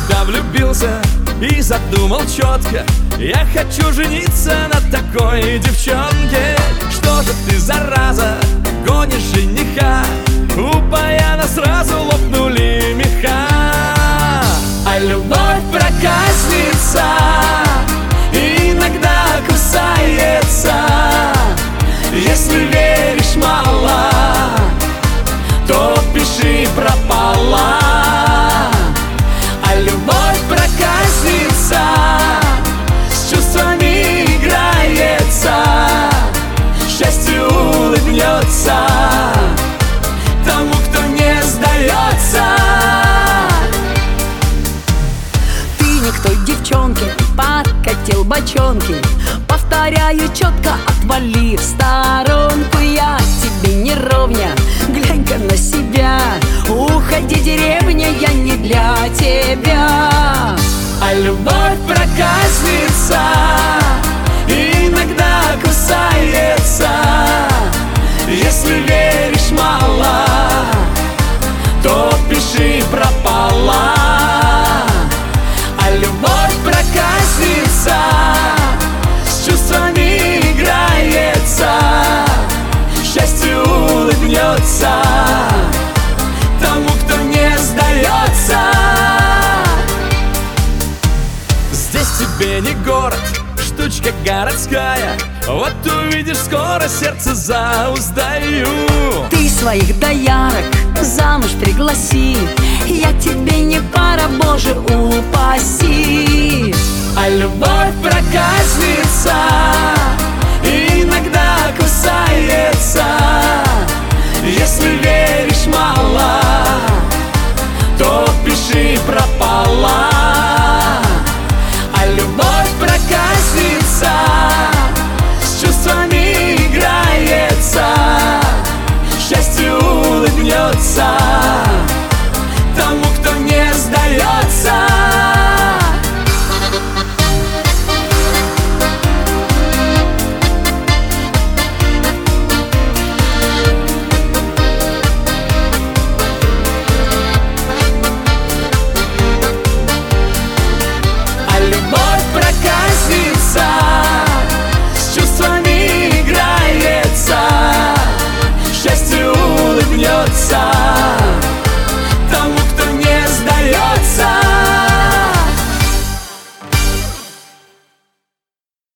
когда влюбился и задумал четко: я хочу жениться на такой девчонке. Что же ты, зараза, гонишь жениха? У баяна сразу лопнули меха. А любовь проказница, иногда кусается. Если веришь мало, то пиши пропала. А любовь проказница, с чувствами играется, счастью улыбнется тому, кто не сдается. Ты не к той девчонке подкатил бочонки. Повторяю четко, отвали в сторонку. Я тебе не ровня, глянь-ка на себя. Уходи, деревня, я не для тебя. А любовь проказница, иногда кусается. Если веришь мало, то пиши пропала. А любовь проказница, с чувствами играется, счастью улыбнется тому, кто не сдается. Здесь тебе не город, штучка городская. Вот увидишь, скоро сердце зауздаю. Ты своих доярок замуж пригласи. Я тебе не пара, Боже упаси. А любовь проказница,